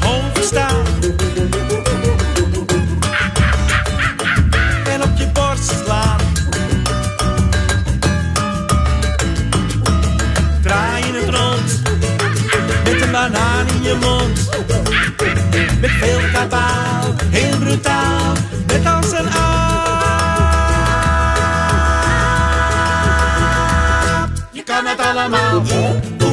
hoofd staan. En op je borst slaan. Draai in het rond, met een banaan in je mond. Met veel kabaal, heel brutaal, net als een aap. Je kan het allemaal.